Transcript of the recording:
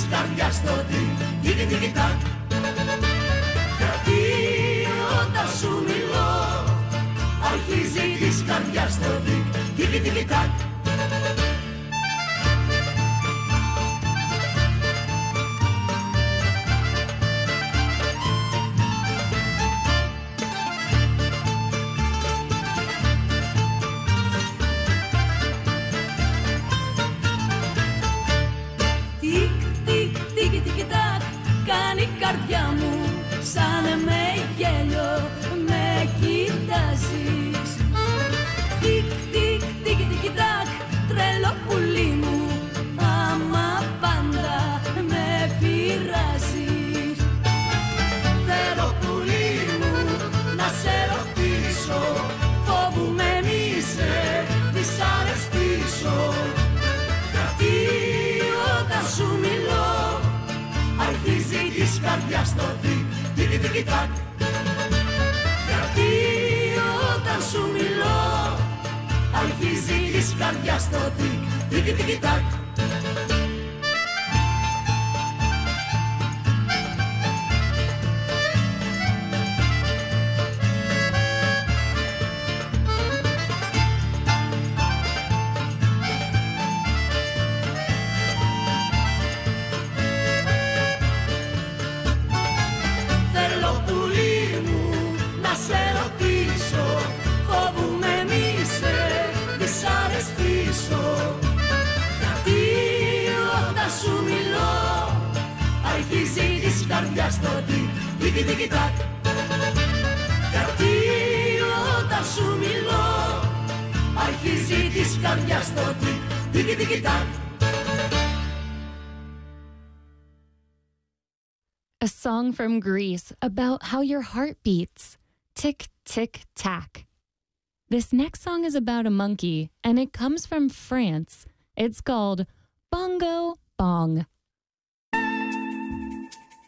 καρδιάς στο τικ-τικ-τικ-τακ. Γιατί όταν σου μιλώ αρχίζει της καρδιάς στο τικ-τικ-τικ-τακ. Κάνει η καρδιά μου σαν με γέλιο, με κοιτάζεις. Τικ, τικ, τικ, τικ, τακ, τρελό πουλί μου, άμα πάντα με πειράζεις. Θέλω πουλί μου να σε ρωτήσω, φοβούμαι μη σε δυσαρεστήσω. Γιατί όταν σου μιλώ αρχίζει της καρδιάς το τικ-τικ-τικ-τακ. Γιατί όταν σου μιλώ αρχίζει της καρδιάς το τικ-τικ-τικ-τακ. Γιατί όταν σου μιλώ αρχίζει της καρδιάς το τικ-τικ-τικ-τακ. Γιατί όταν σου μιλώ αρχίζει της καρδιάς το τικ-τικ-τικ-τακ. A song from Greece about how your heart beats. Tick, tick, tack. This next song is about a monkey, and it comes from France. It's called Bongo Bong.